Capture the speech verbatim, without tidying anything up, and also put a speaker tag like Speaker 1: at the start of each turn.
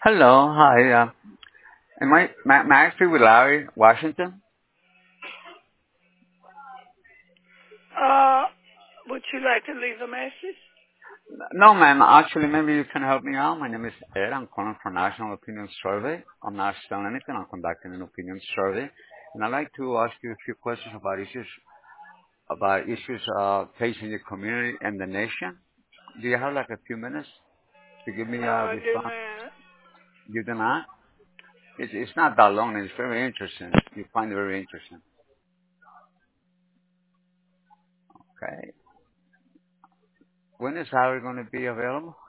Speaker 1: Hello, hi. Uh, am I, may, may I speak with Larry Washington?
Speaker 2: Uh, would you like to leave a message?
Speaker 1: No, ma'am. Actually, maybe you can help me out. My name is Ed. I'm calling from National Opinion Survey. I'm not selling anything. I'm conducting an opinion survey, and I'd like to ask you a few questions about issues about issues uh, facing the community and the nation. Do you have like a few minutes to give me a
Speaker 2: Uh, do
Speaker 1: response?
Speaker 2: not.
Speaker 1: You do not. It's it's not that long. And it's very interesting. You find it very interesting. Okay. When is Larry going to be available?